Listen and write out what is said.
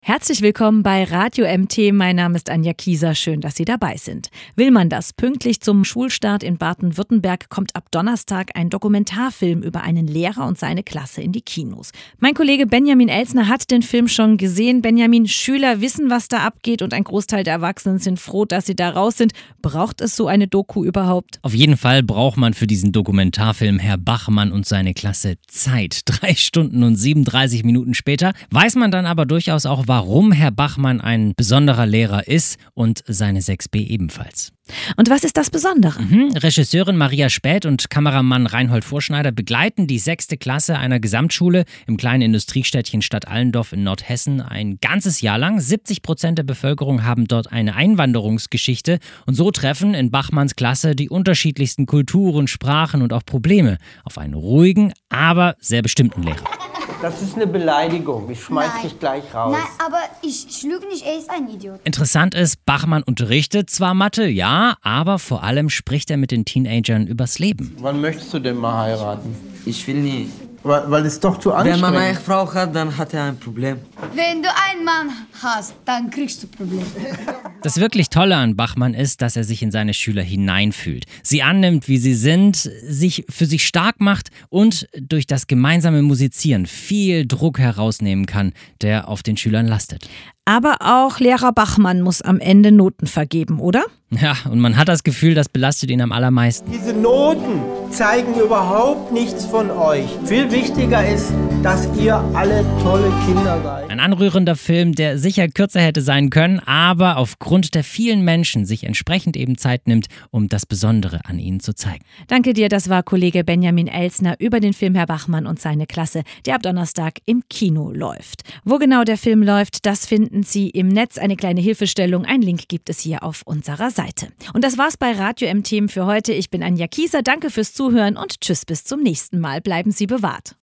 Herzlich willkommen bei Radio MT. Mein Name ist Anja Kieser. Schön, dass Sie dabei sind. Will man das? Pünktlich zum Schulstart in Baden-Württemberg kommt ab Donnerstag ein Dokumentarfilm über einen Lehrer und seine Klasse in die Kinos. Mein Kollege Benjamin Elsner hat den Film schon gesehen. Benjamin, Schüler wissen, was da abgeht und ein Großteil der Erwachsenen sind froh, dass sie da raus sind. Braucht es so eine Doku überhaupt? Auf jeden Fall braucht man für diesen Dokumentarfilm Herr Bachmann und seine Klasse Zeit. 3 Stunden und 37 Minuten später weiß man dann aber durchaus auch, warum Herr Bachmann ein besonderer Lehrer ist und seine 6b ebenfalls. Und was ist das Besondere? Regisseurin Maria Späth und Kameramann Reinhold Vorschneider begleiten die 6. Klasse einer Gesamtschule im kleinen Industriestädtchen Stadt Allendorf in Nordhessen ein ganzes Jahr lang. 70% der Bevölkerung haben dort eine Einwanderungsgeschichte und so treffen in Bachmanns Klasse die unterschiedlichsten Kulturen, Sprachen und auch Probleme auf einen ruhigen, aber sehr bestimmten Lehrer. Das ist eine Beleidigung. Ich schmeiß dich gleich raus. Nein, aber ich lüge nicht, er ist ein Idiot. Interessant ist, Bachmann unterrichtet zwar Mathe, ja, aber vor allem spricht er mit den Teenagern übers Leben. Wann möchtest du denn mal heiraten? Ich will nie. Weil es doch zu Wenn anstrengend man eine Frau hat, dann hat er ein Problem. Wenn du einen Mann hast, dann kriegst du Probleme. Das wirklich Tolle an Bachmann ist, dass er sich in seine Schüler hineinfühlt, sie annimmt, wie sie sind, sich für sich stark macht und durch das gemeinsame Musizieren viel Druck herausnehmen kann, der auf den Schülern lastet. Aber auch Lehrer Bachmann muss am Ende Noten vergeben, oder? Ja, und man hat das Gefühl, das belastet ihn am allermeisten. Diese Noten zeigen überhaupt nichts von euch. Viel wichtiger ist, dass ihr alle tolle Kinder seid. Ein anrührender Film, der sicher kürzer hätte sein können, aber aufgrund der vielen Menschen sich entsprechend eben Zeit nimmt, um das Besondere an ihnen zu zeigen. Danke dir, das war Kollege Benjamin Elsner über den Film Herr Bachmann und seine Klasse, der ab Donnerstag im Kino läuft. Wo genau der Film läuft, das finden Sie im Netz. Eine kleine Hilfestellung, ein Link gibt es hier auf unserer Seite. Und das war's bei Radio MT für heute. Ich bin Anja Kieser, danke fürs Zuhören und tschüss bis zum nächsten Mal. Bleiben Sie bewahrt.